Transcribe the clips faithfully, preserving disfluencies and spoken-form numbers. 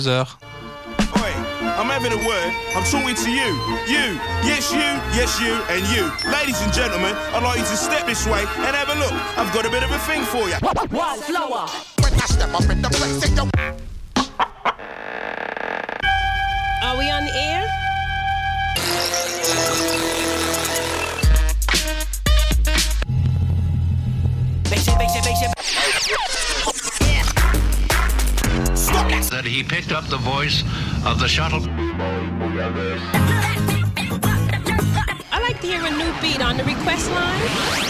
heures. Oi, I'm having a word. I'm talking to you. You. Yes, you. Yes, you. And you. Ladies and gentlemen, I'd like you to step this way and have a look. I've got a bit of a thing for you. One slower. When I step up in the place, they don't. Are we on the air? That he picked up the voice of the shuttle. I like to hear a new beat on the request line.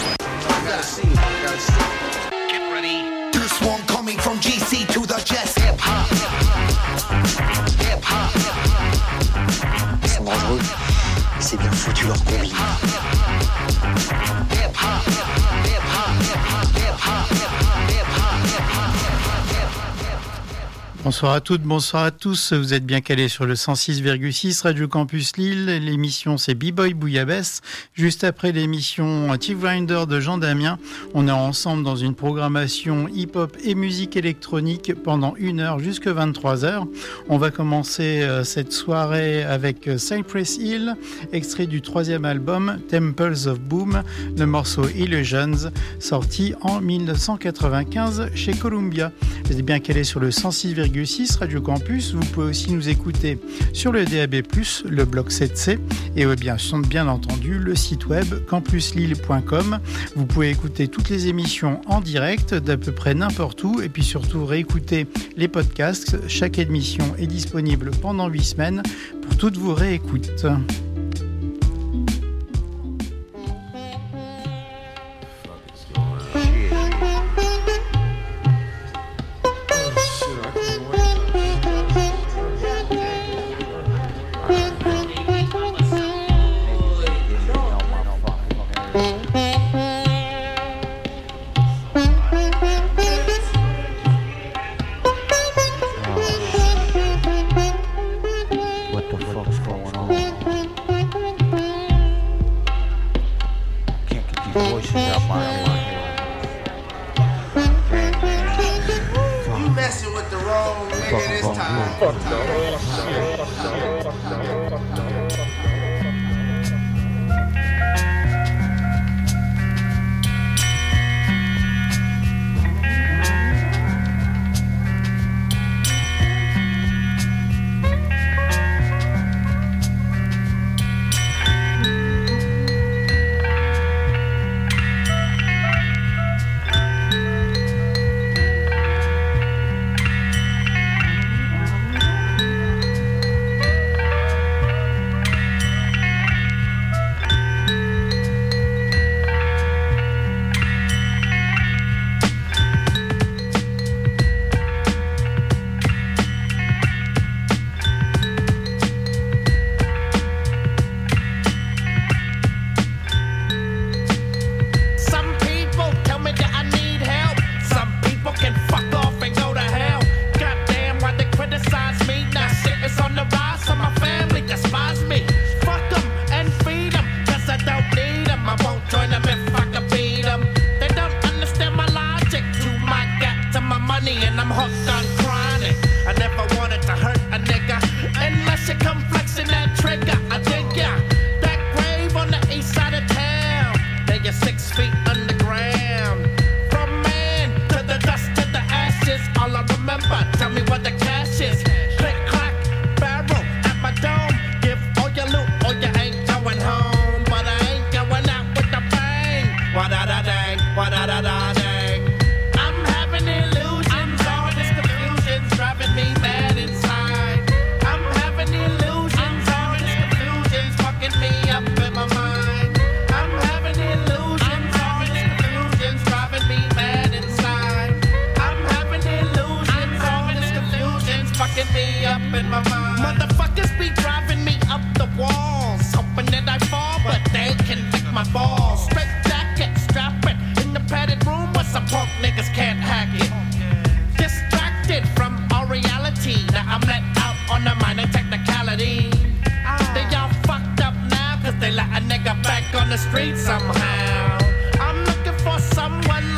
Get ready. This one coming from G C to the Jess. Hip hop. Hip hop. Ils sont dangereux. C'est bien foutu leur combine. Hip hop. Hip hop. Hip hop. Hip hop. Bonsoir à toutes, bonsoir à tous. Vous êtes bien calés sur le cent six virgule six Radio Campus Lille. L'émission, c'est B-Boy Bouillabaisse. Juste après l'émission T Grinder de Jean Damien, on est ensemble dans une programmation hip-hop et musique électronique pendant une heure jusqu'à vingt-trois heures. On va commencer cette soirée avec Cypress Hill, extrait du troisième album Temples of Boom, le morceau Illusions, sorti en dix-neuf cent quatre-vingt-quinze chez Columbia. Vous êtes bien calés sur le cent six virgule six Radio Campus. Vous pouvez aussi nous écouter sur le D A B plus, le bloc sept C et bien, bien entendu le site web campus lille point com. Vous pouvez écouter toutes les émissions en direct d'à peu près n'importe où et puis surtout réécouter les podcasts. Chaque émission est disponible pendant huit semaines pour toutes vos réécoutes.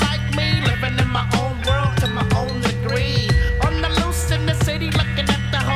Living in my own world to my own degree. On the loose in the city, looking at the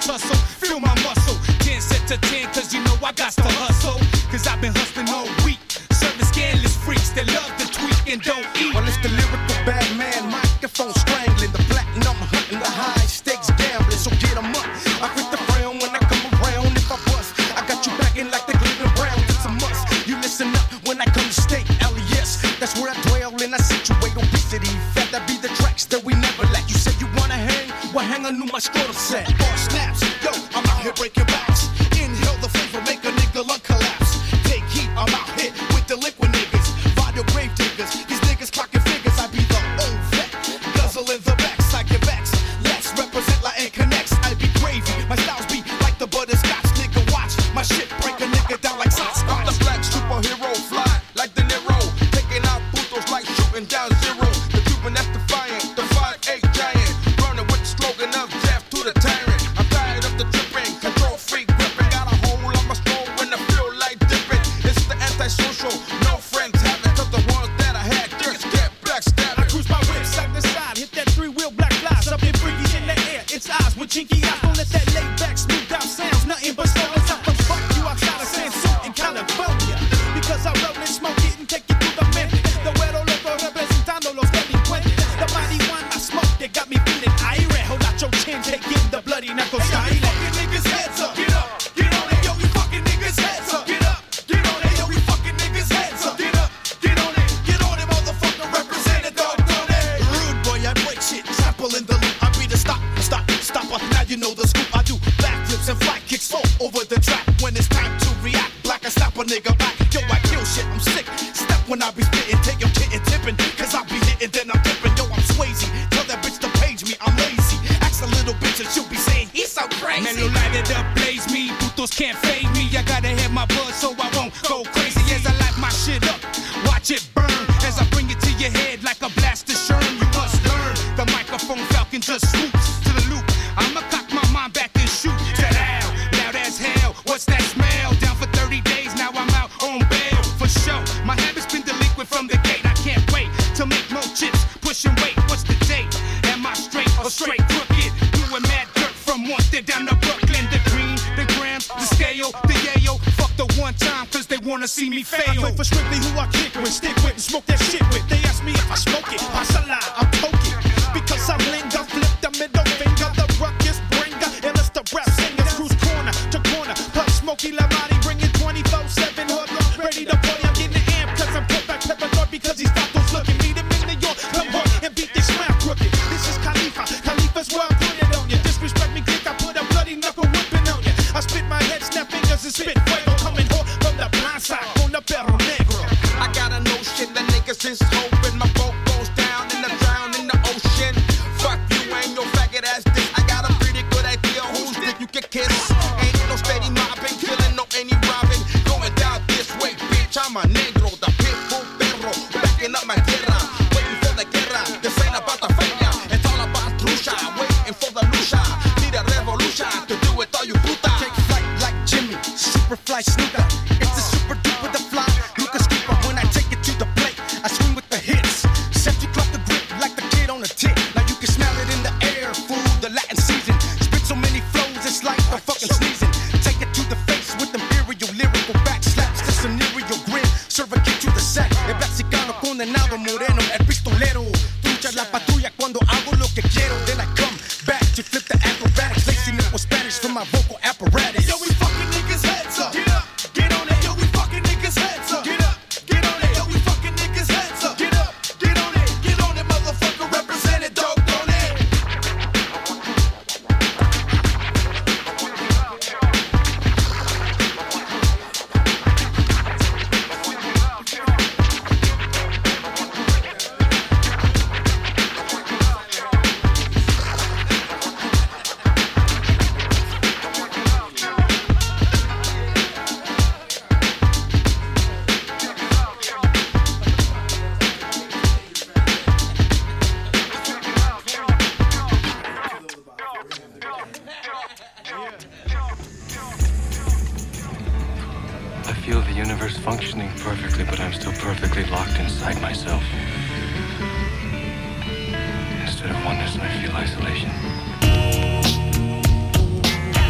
tussle. Feel my muscle, ten set to ten, cause you know I got to hustle. Cause I've been hustling all week, serving scandalous freaks that love to tweak and don't eat. Well, it's the lyrical bad man, microphone strangling, the platinum hunting, the high stakes gambling. So get 'em up, I quit the frown when I come around. If I bust, I got you backing like the Cleveland Browns. It's a must, you listen up when I come to state. L E S, that's where I dwell and I situate obesity. Fat, that be the tracks that we never lack. You said you wanna hang, well hang on to my scrotum set. All snaps, yo, I'm out here breaking backs. Inhale the flavor, make a nigga lung collapse. Take heat, I'm out here with the liquid niggas. Vinyl grave diggers, these niggas clocking figures. I be the old vet, guzzle in the back, psych your backs. Let's represent like and connects. I be gravy, my styles be like the butterscotch. Nigga watch, my shit break a nigga down like sauce. I'm the black superhero, fly like De Niro, taking out putos like shooting down zero. The Cuban that's defiant, the five eight giant, running with the slogan of death to the tyrant. I'm tired of the tripping, control freak gripping. Got a hole on my skull when I feel like dipping. It's the antisocial, no friends having, cause the ones that I had just get backstabbing. I cruise my whip side to side, hit that three-wheel black flies, up in freaky in the air. It's eyes with chinky eyes, don't let that laid back, smooth out sounds, nothing but stories. I can fuck you outside of San Suit in California, because I roll and smoke it and take you through the Memphis. The güero loco representando los delincuentes. The marijuana smoke that got me feeling irate. Hold out your chin, take in the bloody narco style. Hey, yo, we fucking niggas heads up. Get up, get on it. Yo, we fucking niggas heads up. Get up, get on it. Yo, we fucking niggas heads up. Get up, get on it. Get on it, motherfucker. Represent it, dog, don't it. Rude boy, I break shit. Trample in the loop. I be the stop, stop, stopper. Now you know the scoop. I do backflips and fly kicks all over the track. When it's time to react, black I slap a nigga back. Yo, I kill shit. I'm sick. Step when I be spitting. Take your kid and tipping. Cause I be hitting, then I'm dipping. Yo, I'm Swayze. Tell that bitch to page me. I'm lazy. Ask a little bitch and she'll be saying he's so crazy. Man, you light it up, blaze me. Putos can't fade me. I gotta have my buzz so I won't go crazy as I light my shit up. Watch it burn as I bring it to your head like a blaster sherm. You must learn. The microphone falcon just swoops to the loop. I'ma cock my mind back and shoot to hell. Loud as hell. What's that smell? Down for thirty days. Now I'm out on bail for sure. My habit's been delinquent from the gate. I can't wait to make more chips. Pushing weight. What's the date? Am I straight or straight crooked? Doing mad dirt from Wanted down to Brooklyn. The green, the grams, the scale, the yayo. Fuck the one time cause they wanna see me fail. I play for strictly who I kick with, stick with, and smoke that shit with. They ask me if I smoke it, pasala, I poke it. Because I linger, flip the middle finger, the ruckus bringer. And it's the rap singer, cruise corner to corner. Plus Smokey Lamari bringing twenty-four seven hoodlum. Ready to play, I'm getting amped cause I'm put back paranoid because these vatos looking. Meet him in New York, come home and beat this rap crooked. This is Khalifa, Khalifa's where I put it on you. Disrespect me quick, I put a bloody knuckle whipping on you. I spit my head, snap fingers and spit fuego. Coming home from the blind side, on the perro negro. I got a notion that niggas is hoping my boat goes down and I drown in the ocean. Fuck you and your faggot ass dick. I got a pretty good idea whose dick you can kiss. Ain't no steady mobbing, killing no any robbing. Going down this way, bitch, I'm a negro, the pitbull perro, backing up my tierra, waiting for the guerra. This ain't about the feria, it's all about trucha, waiting for the lucha. Need a revolution to do it all you puta. Take flight like Jimmy, super fly snooker. It's a super duper the fly, Lucas Cooper. When I take it to the plate, I swing with the hits. Set you clock the grip like the kid on a tit. Now you can smell it in the air, fool, the Latin season. Spit so many flows, it's like a fucking sneezing. Take it to the face with imperial lyrical back slaps. The scenario grin, serve a kid to the sack. El Mexicano condenado moreno, el pistolero. Trucha la patrulla cuando hago lo que quiero. Then I come back to flip the acrobatics. Lacing it with Spanish from my vocal apparatus. Yo, we fucking niggas heads up. Get up, get on it. Yo, we fucking niggas heads up. Get up, get on it. Yo, we fucking niggas heads up. Get up, get on it. Get on it, motherfucker. Represent it, dog, don't it? I feel the universe functioning perfectly, but I'm still perfectly locked inside myself. Instead of oneness, I feel isolation.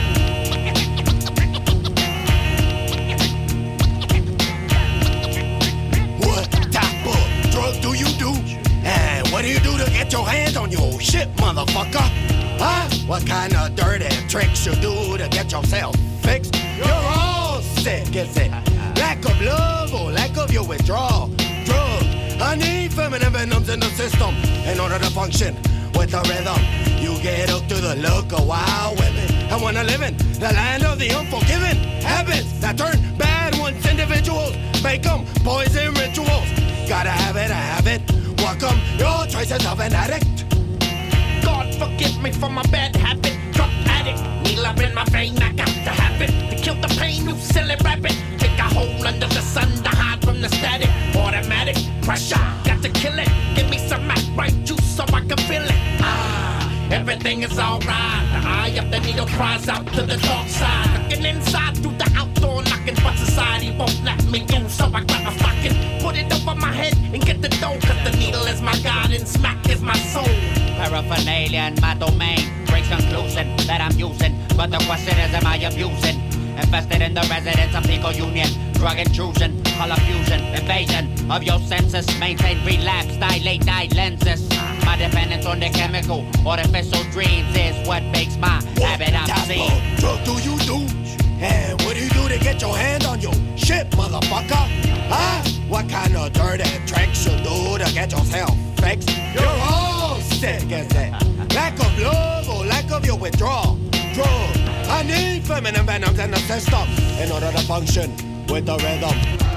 tricks you do to get yourself fixed. You're all sick, is it? Lack of love or lack of your withdrawal. Drug. I need feminine venoms in the system in order to function with the rhythm. You get hooked to the look of wild women and wanna live in the land of the unforgiven. Habits that turn bad once individuals make them poison rituals. Gotta have it, I have it. Welcome your choices of an addict. God forgive me for my bad habit. Drug addict, needle up in my vein, I got to have it. To kill the pain, you silly rabbit. Take a hole under the sun to hide from the static. Automatic pressure, got to kill it. Give me some Mac right juice so I can feel it. Ah, everything is alright. The eye of the needle cries out to the dark side. Looking inside through the outdoor knocking, but society won't let me in. So I grab a stocking, put it over my head and get the dough. Cause the needle is my god and smack is my soul. Paraphernalia in my domain breaks conclusion that I'm using. But the question is, am I abusing? Invested in the residents of Pico Union. Drug intrusion, color fusion, invasion of your senses. Maintain relapse, dilate night lenses. My dependence on the chemical, artificial dreams is what makes my habit obscene. What drug do you do? And what do you do to get your hand on your shit, motherfucker? Huh? What kind of dirty tricks you do to get yourself fixed? You're all sick, is it? Lack of love or lack of your withdrawal. Drug. I need feminine venoms in the system in order to function with the rhythm.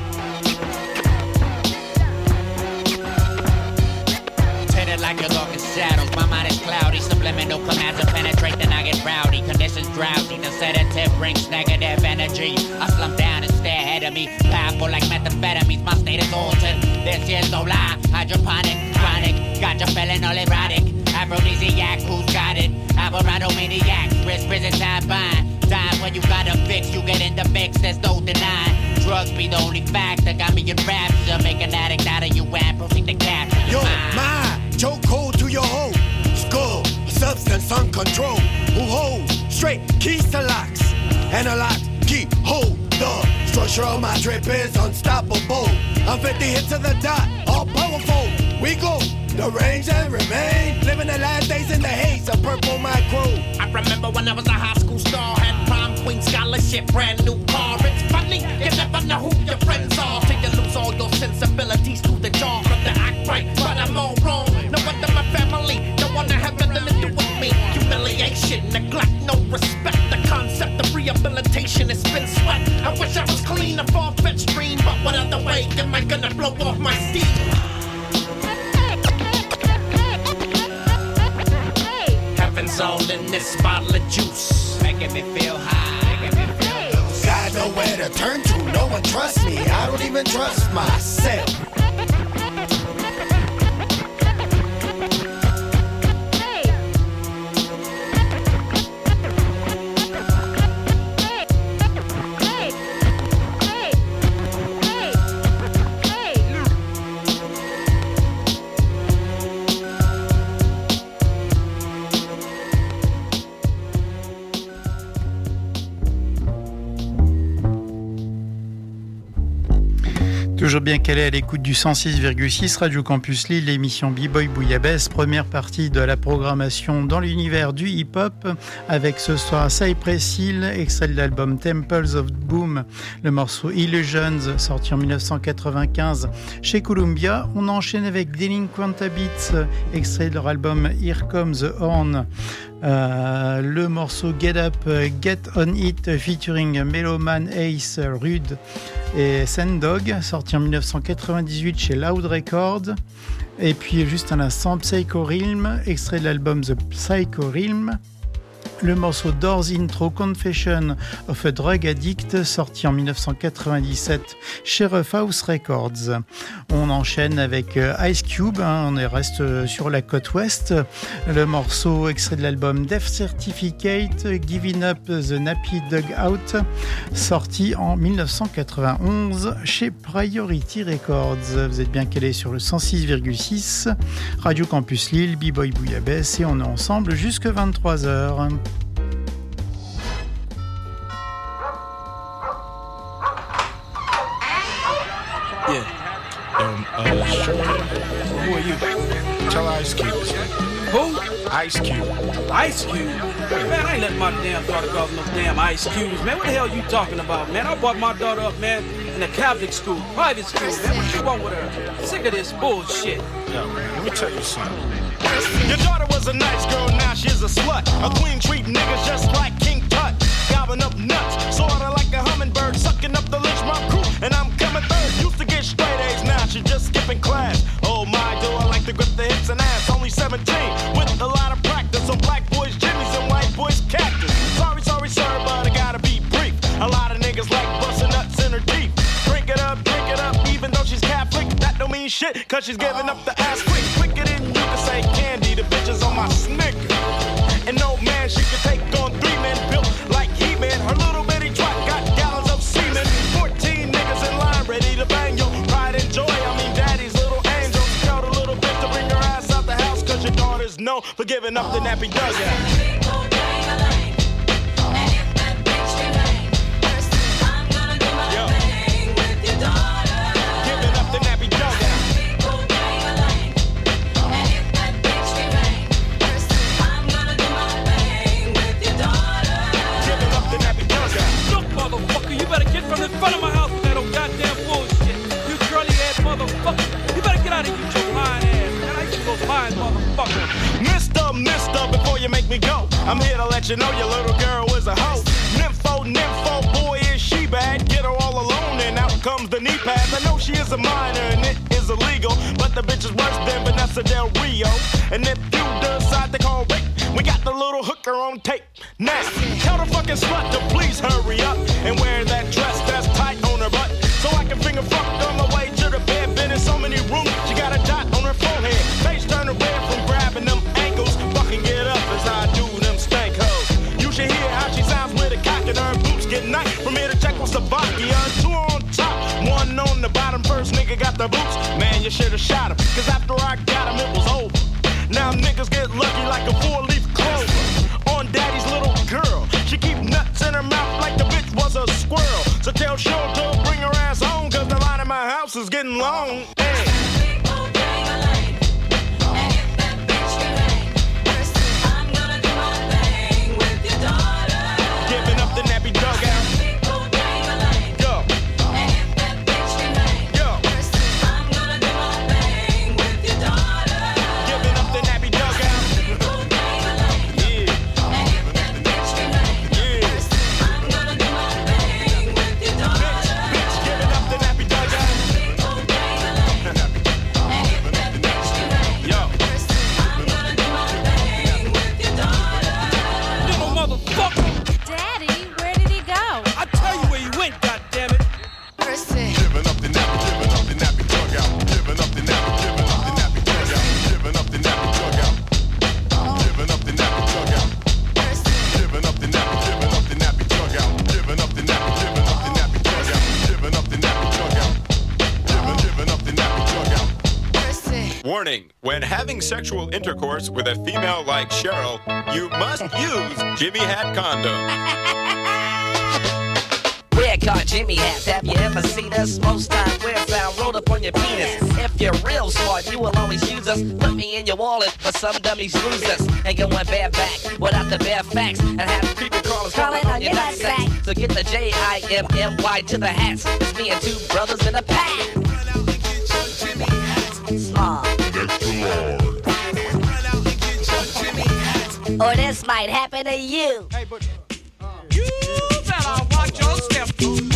Tinted like your darkest shadows, my mind is cloudy. Subliminal commands to penetrate, then I get rowdy. Conditions drowsy, the sedative brings negative energy. I slump down and stare ahead of me, powerful like methamphetamines. My state is altered. This year's no lie, hydroponic, chronic. Got you feeling all erotic. Aphrodisiac, who's got it? Alvarado maniac, risk prison time bind. Time when you got a fix, you get in the mix, there's no denying. Drugs be the only fact that got me in rapture. Make an addict out of you and proceed to capture your mind. mind. Choke cold to your whole skull. Substance uncontrolled. Who hold straight keys to locks. And a lock key hold. The structure of my drip is unstoppable. I'm fifty hits to the dot, all powerful. We go. The range and remain, living the last days in the haze of purple micro. I remember when I was a high school star, had prom queen scholarship, brand new car. It's funny, you never know who your friends are till you lose all your sensibilities through the jar of the act right, but I'm all wrong. No wonder my family don't wanna have nothing to do with me. Humiliation, neglect, no respect. The concept of rehabilitation has been sweat. I wish I was clean, a far-fetched dream, but what other way am I gonna blow off my steam? Heaven's all in this bottle of juice, making me feel high, making me feel loose. Got nowhere to turn to, no one trusts me. I don't even trust myself. Toujours bien calé à l'écoute du cent six virgule six Radio Campus Lille, l'émission B-Boy Bouillabaisse, première partie de la programmation dans l'univers du hip-hop, avec ce soir Cypress Hill, extrait de l'album Temples of Boom, le morceau Illusions, sorti en dix-neuf cent quatre-vingt-quinze chez Columbia. On enchaîne avec Delinquent Habits, extrait de leur album Here Comes the Horn. Euh, le morceau Get Up, Get On It, featuring Meloman, Ace, Rude et Sendog, sorti en dix-neuf cent quatre-vingt-dix-huit chez Loud Records. Et puis juste un instant, Psycho Realm, extrait de l'album The Psycho Realm. Le morceau Doors Intro, Confession of a Drug Addict, sorti en dix-neuf cent quatre-vingt-dix-sept chez Rough House Records. On enchaîne avec Ice Cube, hein, on reste sur la côte ouest. Le morceau extrait de l'album Death Certificate, Giving Up the Nappy Dugout, sorti en dix-neuf cent quatre-vingt-onze chez Priority Records. Vous êtes bien calés sur le cent six virgule six Radio Campus Lille, B-Boy Bouillabaisse, et on est ensemble jusque vingt-trois heures. Yeah. Um, uh, sure. Who are you? Tell Ice Cube. Who? Ice Cube. Ice Cube? Hey, man, I ain't letting my damn daughter go off no damn Ice Cubes, man. What the hell you talking about, man? I brought my daughter up, man, in a Catholic school, private school, man. What you want with her? Sick of this bullshit. Yo, man, let me tell you something. Your daughter was a nice girl, now she's a slut. A queen treat niggas just like King Tut. Gobbling up nuts, sorta like a hummingbird, sucking up the lynch mob crew. And I'm coming third. Used to get straight A's, now she's just skipping class. Oh my, do I like to grip the hips and ass. Only seventeen, with a lot of practice on black boys' jimmies and white boys' cactus. Sorry, sorry, sir, but I gotta be brief. A lot of niggas like busting nuts in her teeth. Drink it up, drink it up, even though she's Catholic. That don't mean shit, cause she's giving up the ass quick. Quicker than you can say candy, the bitches on my Snickers. And no man, she can take on three men built like He-Man. Her little bitty truck got gallons of semen. Fourteen niggas in line ready to bang your pride and joy. I mean daddy's little angels. Tell the little bitch to bring her ass out the house, cause your daughter's known for giving up the nappy dugout. From the front of my house with that old goddamn bullshit. You curly-ass motherfucker. You better get out of here, you your lying ass. Man, I used to go lying motherfucker. Mister, mister, before you make me go, I'm here to let you know your little girl is a hoe. Nympho, nympho, boy, is she bad. Get her all alone and out comes the knee pads. I know she is a minor and it is illegal, but the bitch is worse than Vanessa Del Rio. And if you decide to call rape, we got the little hooker on tape. Now, tell the fucking slut to please hurry up and wear that dress that's tight on her butt, so I can finger fuck on the way to the bed. Been in so many rooms, she got a dot on her forehead. Face turning red from grabbing them ankles. Fucking get up as I do them stank hoes. You should hear how she sounds with a cock in her boots. Get nice from here to Czechoslovakia. Two on top, one on the bottom. First nigga got the boots. Man, you should've shot him, cause after I got him, it was over. Now niggas get lucky like a four-leaf clover on daddy's little girl. She keep nuts in her mouth like the bitch was a squirrel. So tell Sean to bring her ass home, cause the line in my house is getting long. Hey. Giving up the nappy dugout. Warning, when having sexual intercourse with a female like Cheryl, you must use Jimmy Hat condom. We're called Jimmy Hats. Have you ever seen us? Most times we're found rolled up on your penis. If you're real smart, you will always use us. Put me in your wallet, but some dummies lose us. Ain't going bareback without the bare facts. And have creepy crawlers calling on your nutsack. So get the J I M M Y to the hats. It's me and two brothers in a pack. Small. Or this might happen to you. Hey, but uh, you better watch your step.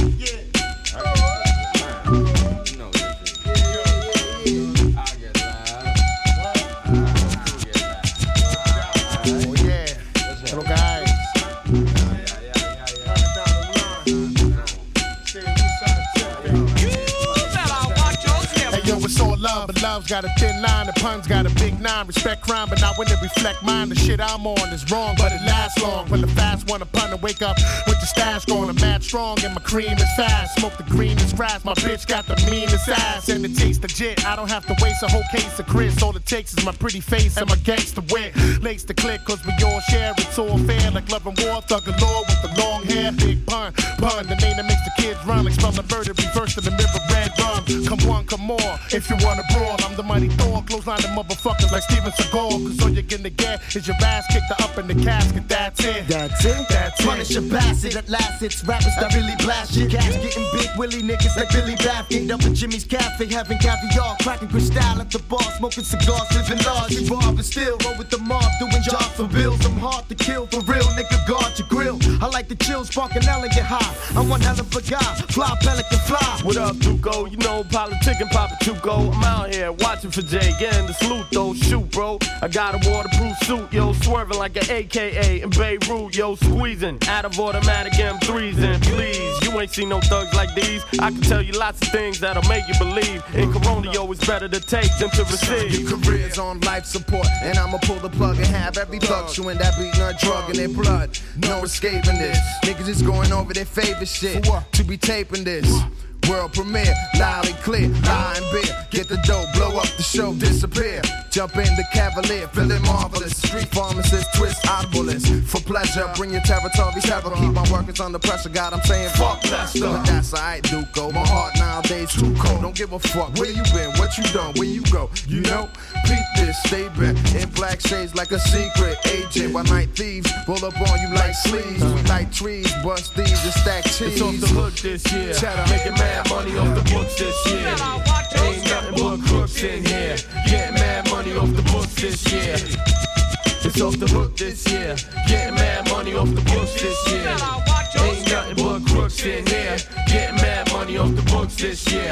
But love's got a thin line, the pun's got a big nine. Respect crime, but not when it reflect mine. The shit I'm on is wrong, but it lasts long. When the fast one upon to wake up with the stash going, I'm mad strong and my cream is fast. Smoke the green is grass, my bitch got the meanest ass. And it tastes legit, I don't have to waste a whole case of Chris. All it takes is my pretty face and my gangster wit. Lace the click, cause we all share, it's all fair. Like love and war, thug galore with the long hair. Big pun, pun, the name that makes the kids run. Like spell the murder, reverse to the mirror, red rum. come one, come more. If you wanna brawl, I'm the mighty Thor. Clothesline the motherfuckers like Steven Seagal. Cause all you're gonna get is your ass kicked up in the casket. That's it. That's it. That's it. Punish your bastard. At last, it's rappers that really blast shit. Cash getting big willy niggas like Billy Baffin. Up at Jimmy's Cafe, having caviar, cracking crystal at the bar, smoking cigars, living large. You rob and still roll with the mob, doing jobs for bills. I'm hard to kill for real, nigga. Guard your grill. I like the chill, sparking L and get high. I'm one hell of a guy, fly pelican fly. What up, Duco? You know, politicking, Papa Chuco. I'm out here watching for Jay, getting the salute though. Shoot, bro. I got a waterproof suit, yo, swerving like an A K A in Beirut, yo, squeezing out of automatic M threes. And please, you ain't seen no thugs like these. I can tell you lots of things that'll make you believe. In Corona, yo, it's better to take than to receive. Your career's on life support, and I'ma pull the plug and have every thug chewing that beating a drug in their blood. No escaping this. Niggas is going over their favorite shit to be taping this. World premiere, loud and clear, lie and beer. Get the dough, blow up the show, disappear. Jump in the Cavalier, feeling marvelous. Street pharmacist, twist audiblest. For pleasure, bring your territory terror. Keep my workers under pressure, God, I'm saying fuck Lester. But that's alright, Duco. My heart nowadays too cold. Don't give a fuck where you been, what you done, where you go. You know, peep this, stay bent in black shades like a secret agent. While night thieves roll up on you like sleeves. We like trees, bust thieves and stack cheese. It's off the hook this year, making mad money off the books this year. Ain't nothing but crooks in here, getting mad money off the books this year. It's off the hook this year, getting mad money off the books this year. Ain't nothing but crooks in here, getting mad money off the books this year.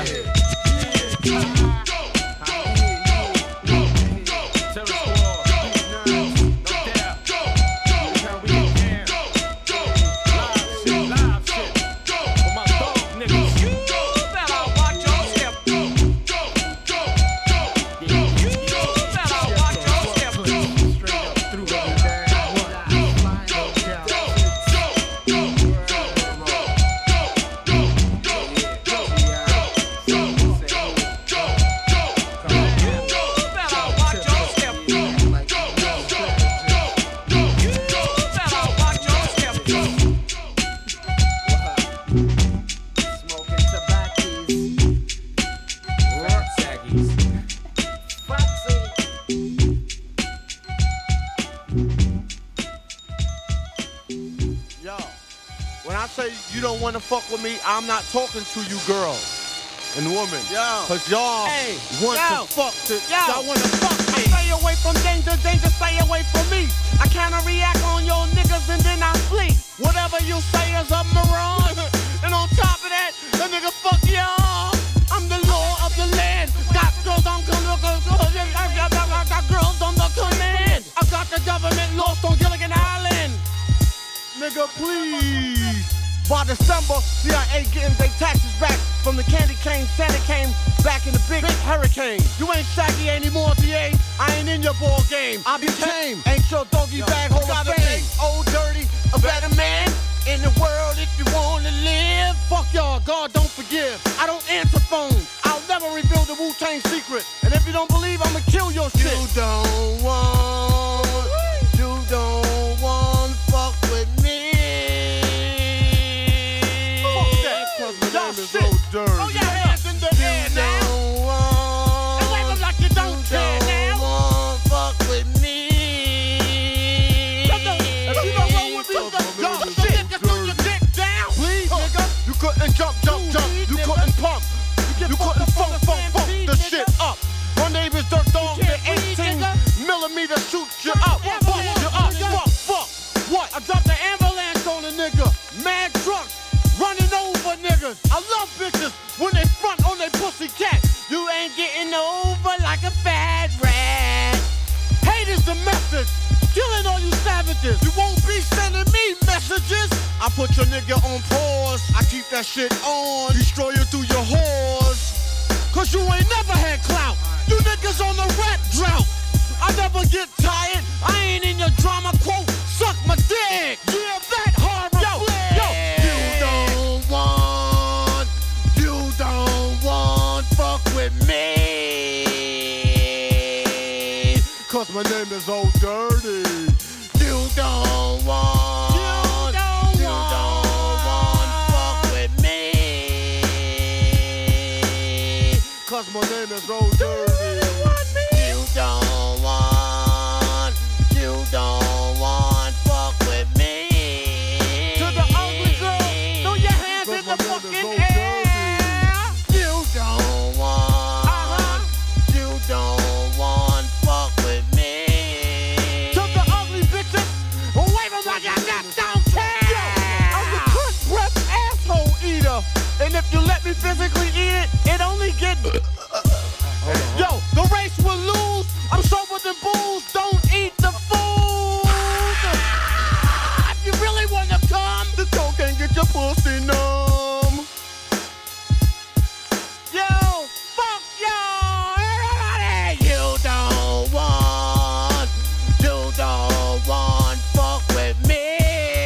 wanna fuck with me, I'm not talking to you girls and women. Yo. Cause y'all hey, want yo. to fuck to, yo. y'all wanna fuck me. I stay away from danger, danger, stay away from me. I kinda react on your niggas and then I flee. Whatever you say is a mirage. And on top of that, the nigga fuck y'all. I'm the law of the land. Got girls on I got girls on the command. I got the government lost on Gilligan Island. Nigga, please. By December, C I A getting their taxes back from the candy cane. Santa came back in the big, big hurricane. You ain't saggy anymore, D A. I ain't in your ball game. I became ain't your doggy bag hole of fame. Old dirty, a better man in the world if you wanna live. Fuck y'all, God don't forgive. I don't answer phones. I'll never reveal the Wu-Tang secret. And if you don't believe, I'ma kill your shit. You don't want, you don't want fuck with me. Is so dirty. Oh, yeah, hands in the you air now. Don't want, and wave them like you don't you care don't now. Want fuck with me. If you don't roll with me, y'all shit, just put your dick down. Please, huh. Nigga, you couldn't jump, jump, jump. You couldn't pump. You, you couldn't funk, funk, funk the shit up. My name is Dirt Dog, the eighteen millimeter shoot you up. Fuck you up, fuck, fuck. What? I dropped the ambulance on a nigga. Mad trucks. Running over niggas. I love bitches when they front on they pussy cat. You ain't getting over like a fat rat. Hate is the message. Killing all you savages. You won't be sending me messages. I put your nigga on pause. I keep that shit on. Destroy you through your whores. Cause you ain't never had clout. You niggas on the rap drought. I never get tired. I ain't in your drama quote. Suck my dick. Yeah, that horrible. Yo, yo. Want, you don't want fuck with me. Cause my name is Old Dirty. You don't want, you don't, you don't want fuck with me. And if you let me physically eat it, it only get. Yo, the race will lose. I'm sober than booze. Don't eat the food. If you really wanna come, the coke can get your pussy numb. Yo, fuck y'all, everybody. You don't want, you don't want fuck with me.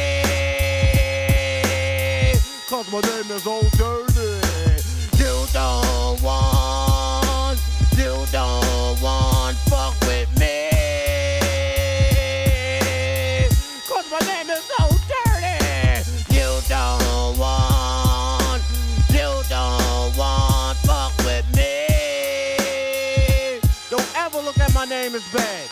Cause my name is Old Dirty. You don't want, you don't want fuck with me. Cause my name is Old Dirty. You don't want, you don't want fuck with me. Don't ever look at my name as bad.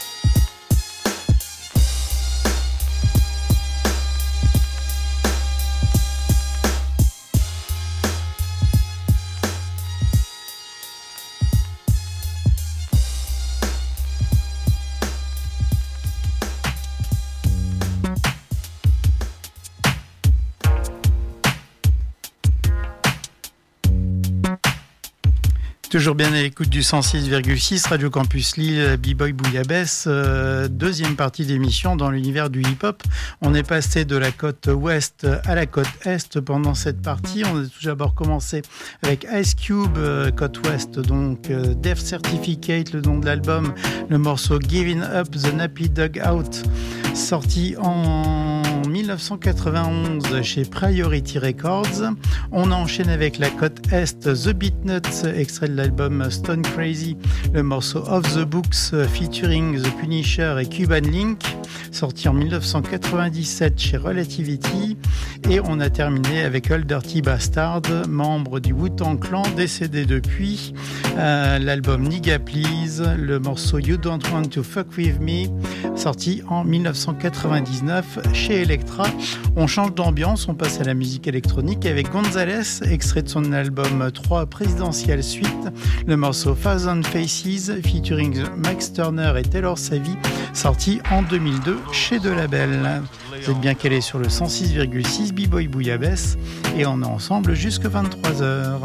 Toujours bien à l'écoute du cent six virgule six, Radio Campus Lille, B-Boy Bouillabaisse, euh, deuxième partie d'émission dans l'univers du hip-hop. On est passé de la côte ouest à la côte est pendant cette partie. On a tout d'abord commencé avec Ice Cube, euh, côte ouest, donc euh, Death Certificate, le nom de l'album, le morceau Giving Up the Nappy Dog Out, sorti en dix-neuf cent quatre-vingt-onze chez Priority Records. On enchaîne avec la côte est, The Beatnuts, extrait de l'album Stone Crazy, le morceau Off the Books featuring The Punisher et Cuban Link, sorti en dix-neuf cent quatre-vingt-dix-sept chez Relativity. Et on a terminé avec Old Dirty Bastard, membre du Wu-Tang Clan, décédé depuis, euh, l'album Nigga Please, le morceau You Don't Want to Fuck With Me, sorti en dix-neuf cent quatre-vingt-dix-neuf chez Elektra. On change d'ambiance, on passe à la musique électronique avec Gonzalez, extrait de son album trois Presidential Suite, le morceau Thousand Faces featuring Max Turner et Taylor Savy, sorti en deux mille deux chez De Label. Vous êtes bien calé sur le cent six virgule six B-Boy Bouillabaisse et on est ensemble jusqu'à vingt-trois heures.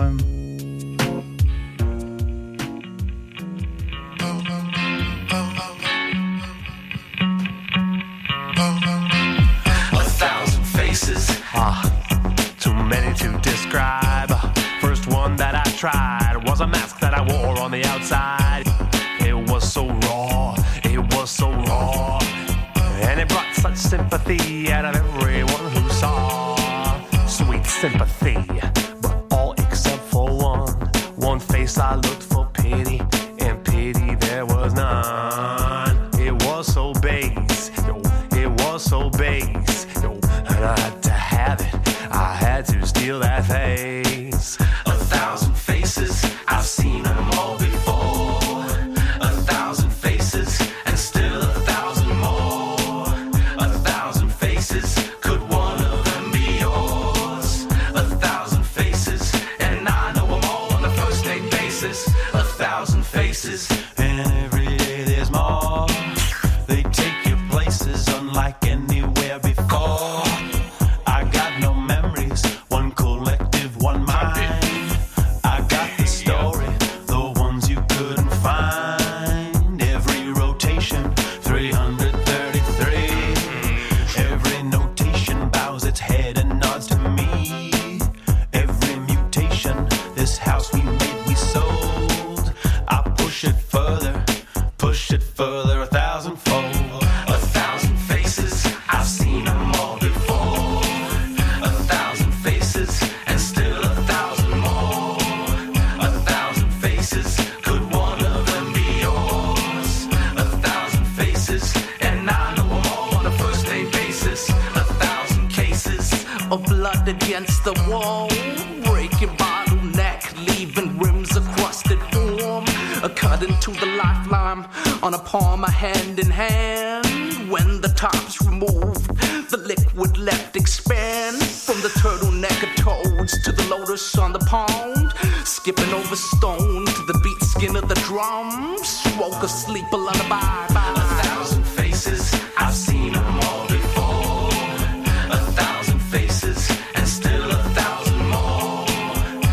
Ah, too many to describe. First one that I tried was a mask that I wore on the outside. It was so raw, it was so raw, and it brought such sympathy out of everyone who saw. Sweet sympathy, but all except for one. One face I looked for pity, and pity there was none. It was so base, yo, it was so base, yo, and I had to have it, I had to steal that face. A thousand faces, I've seen them all before. A thousand faces, and still a thousand more. A thousand faces, could one of them be yours? A thousand faces, and I know them all on a first name basis. A thousand faces, and every day there's more. They take you places unlike anywhere before. I got no memories, one collective, one mind. I got the story, the ones you couldn't find. Every rotation, three hundred thirty-three. Every notation bows its head and nods to me. Every mutation, this house we made, we sold. I push it further, push it further, a thousandfold. A thousand faces, I've seen them all before. A thousand faces, and still a thousand more. A thousand faces, could one of them be yours? A thousand faces, and I know them all on a first name basis. A thousand cases of blood against the wall, breaking bottleneck, leaving rims of crusted form. A cut into the lifeline on a palm, a hand in hand. When the top's removed, the liquid left expand. From the turtleneck of toads to the lotus on the pond, skipping over stone to the beat skin of the drums. Woke asleep a lullaby. A thousand faces, I've seen them all before. A thousand faces, and still a thousand more.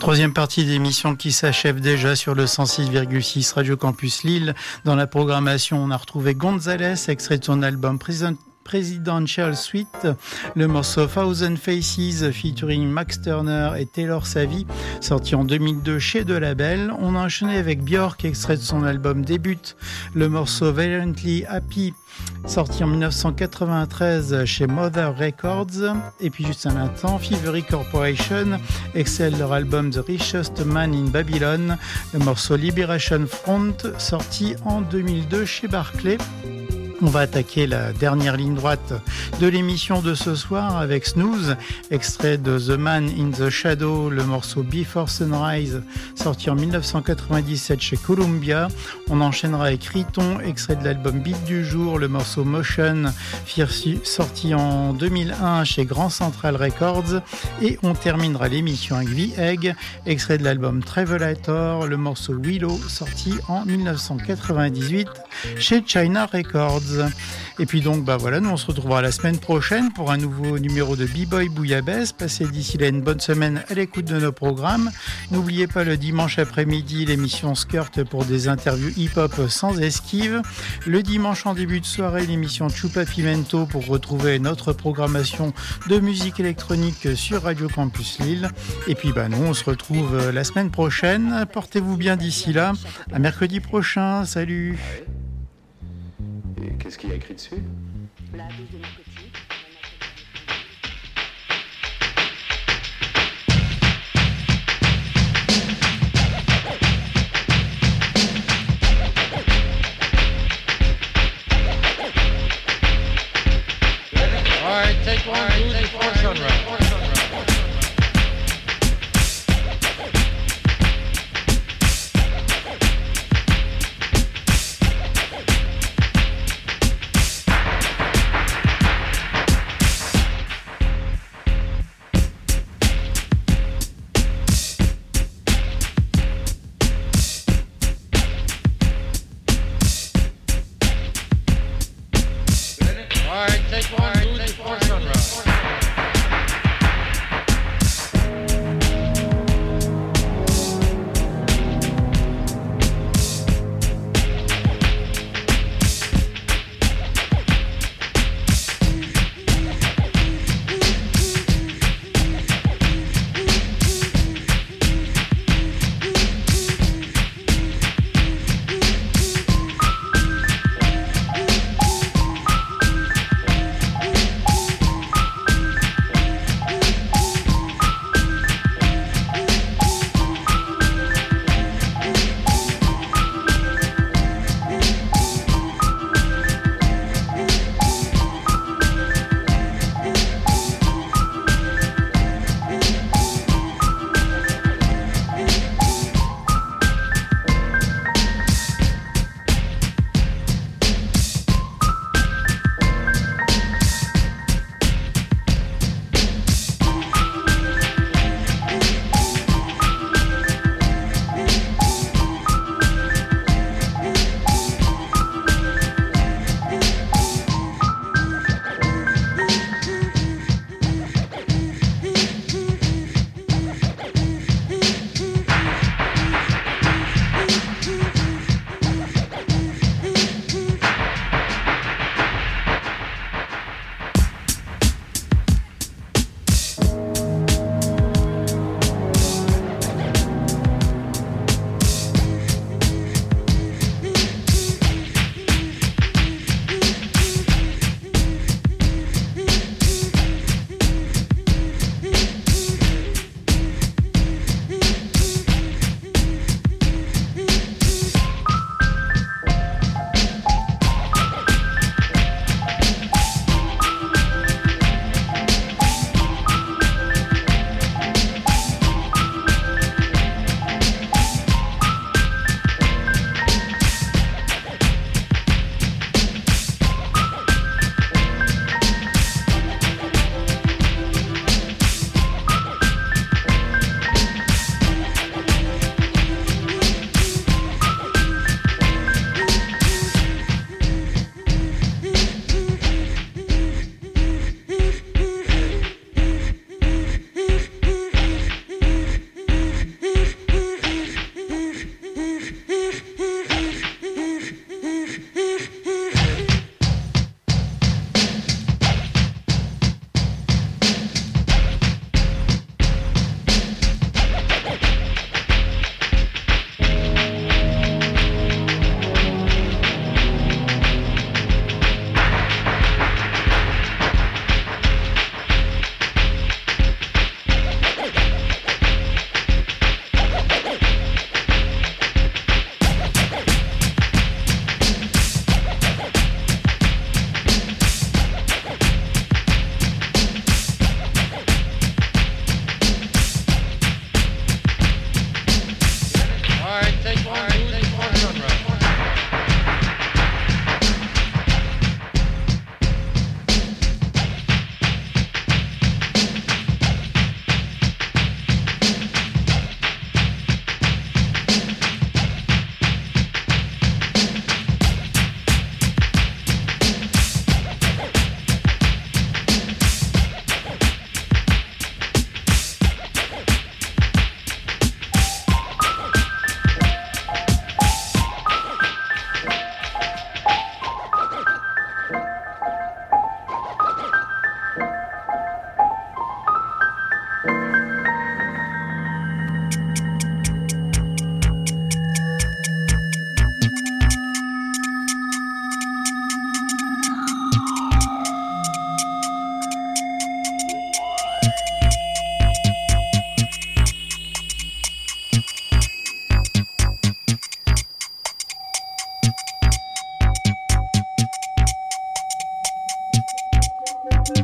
Troisième partie d'émission qui s'achève déjà sur le cent six virgule six Radio Campus Lille. Dans la programmation, on a retrouvé Gonzalez, extrait de son album Prison Presidential Suite, le morceau Thousand Faces featuring Max Turner et Taylor Savy, sorti en deux mille deux chez De Label. On a enchaîné avec Björk, extrait de son album Début, le morceau Violently Happy, sorti en dix-neuf cent quatre-vingt-treize chez Mother Records. Et puis juste un instant, Thievery Corporation, extrait de leur album The Richest Man in Babylon, le morceau Liberation Front, sorti en deux mille deux chez Barclay. On va attaquer la dernière ligne droite de l'émission de ce soir avec Snooze, extrait de The Man in the Shadow, le morceau Before Sunrise, sorti en dix-neuf cent quatre-vingt-dix-sept chez Columbia. On enchaînera avec Riton, extrait de l'album Beat du jour, le morceau Motion, sorti en deux mille un chez Grand Central Records. Et on terminera l'émission avec V-Egg, extrait de l'album Travelator, le morceau Willow, sorti en dix-neuf cent quatre-vingt-dix-huit chez China Records. Et puis donc, bah voilà, nous on se retrouvera la semaine prochaine pour un nouveau numéro de B-Boy Bouillabaisse. Passez d'ici là une bonne semaine à l'écoute de nos programmes. N'oubliez pas le dimanche après-midi l'émission Skirt pour des interviews hip-hop sans esquive. Le dimanche en début de soirée, l'émission Chupa Pimento pour retrouver notre programmation de musique électronique sur Radio Campus Lille. Et puis bah nous on se retrouve la semaine prochaine. Portez-vous bien d'ici là. À mercredi prochain. Salut. Et qu'est-ce qu'il y a écrit dessus? La douce de narcotique. All right, take one, two, three, four, sunrise. All right, take one, two, three, four, sunrise.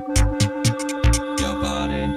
Your body.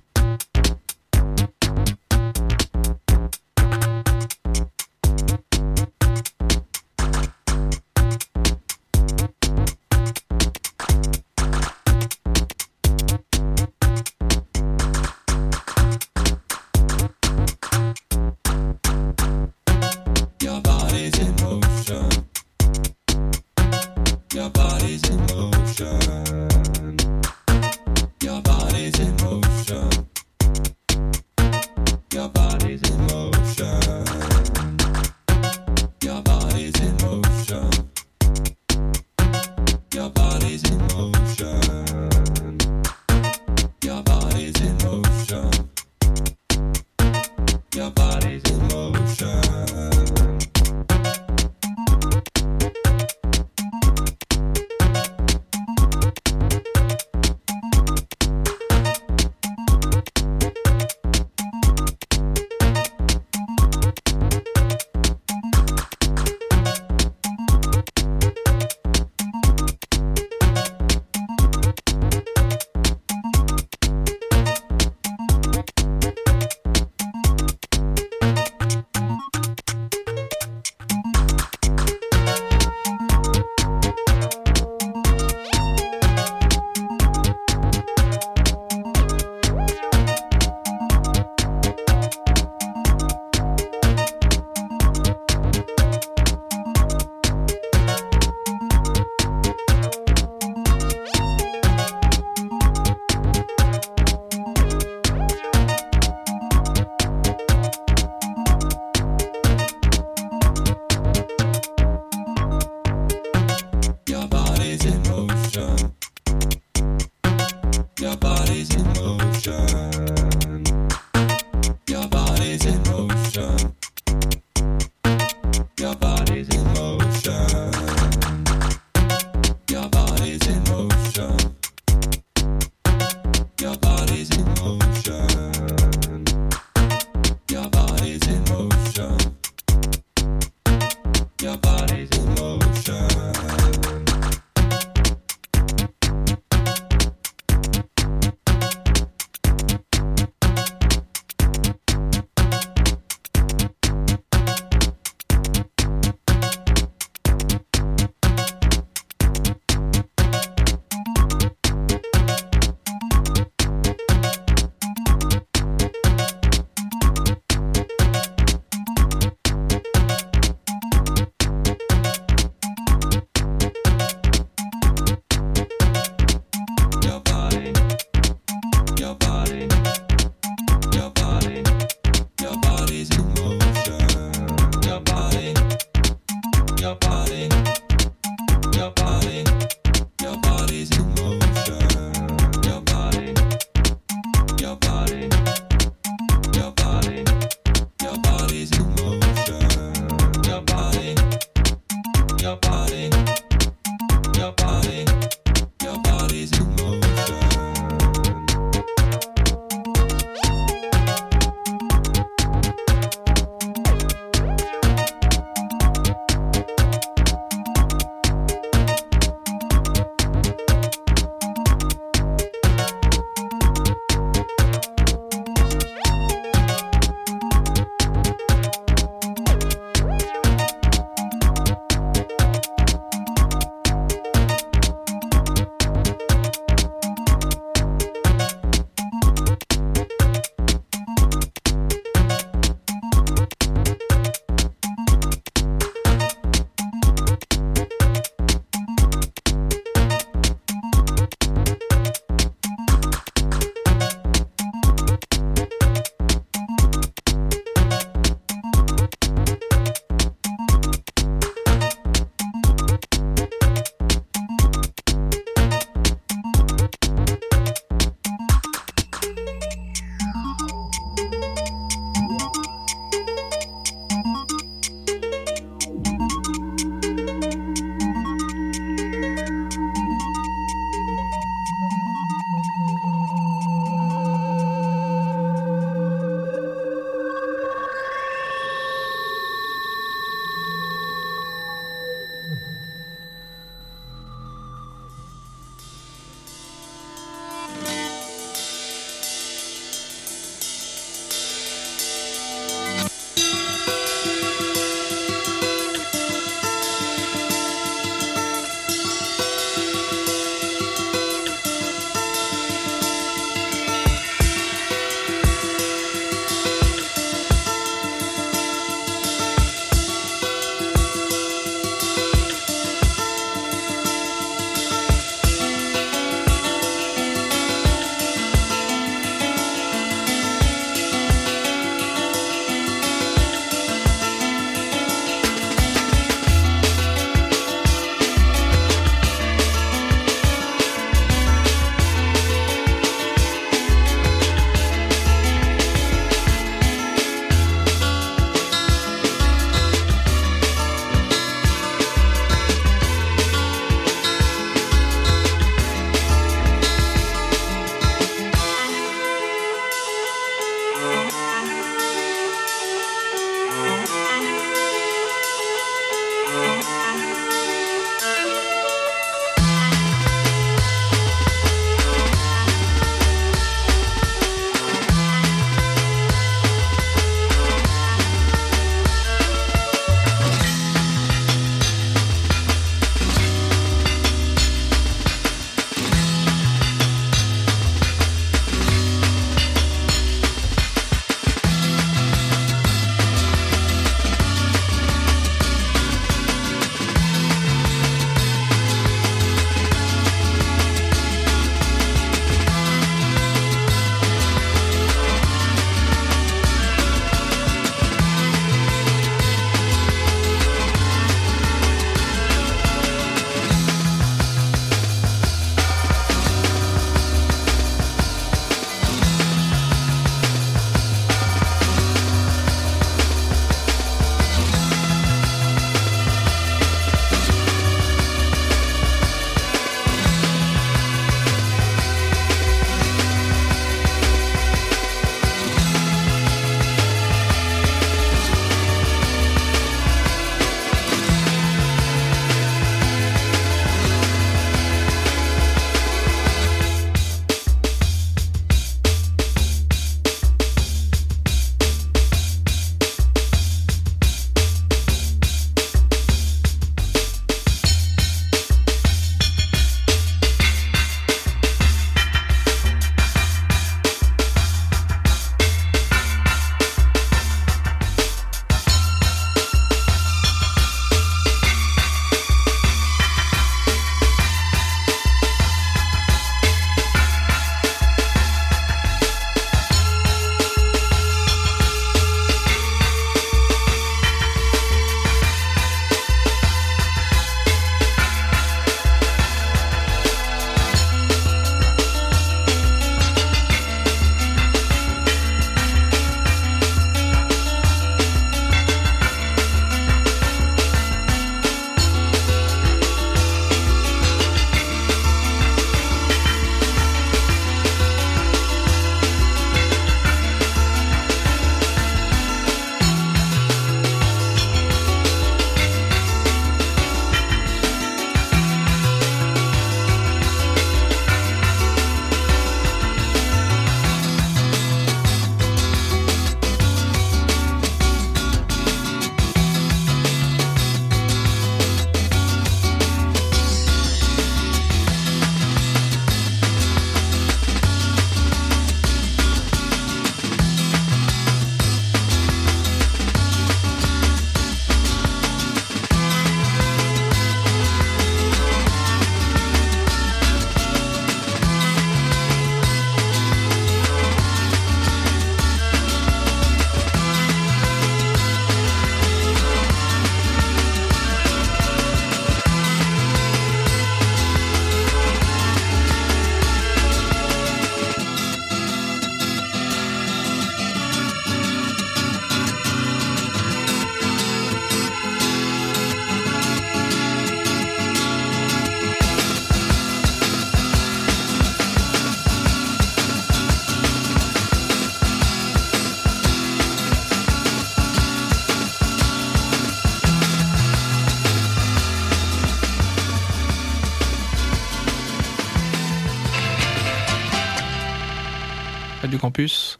Radio Campus,